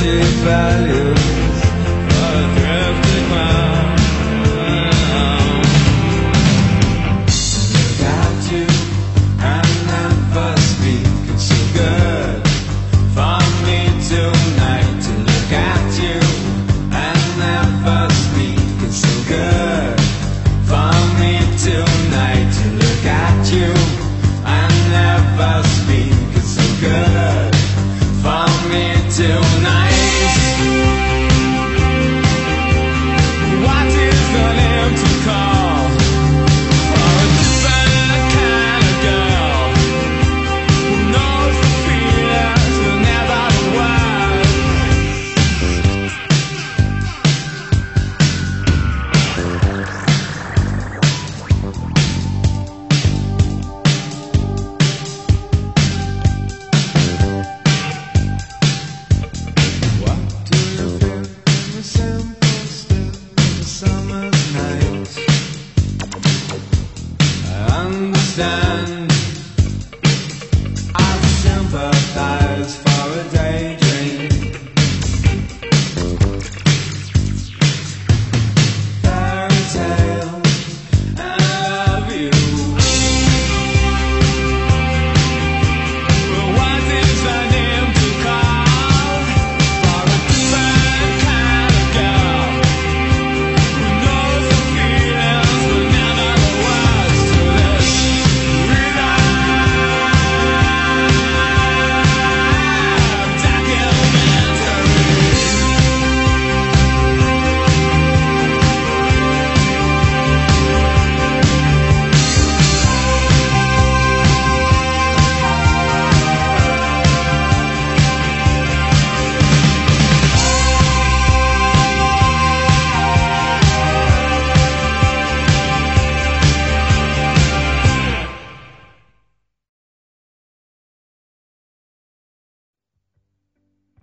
cheap values of a drifting crown. Look at you and never speaking so good for me tonight. To look at you and never speaking so good for me tonight. To look at you and never speaking so good for me tonight.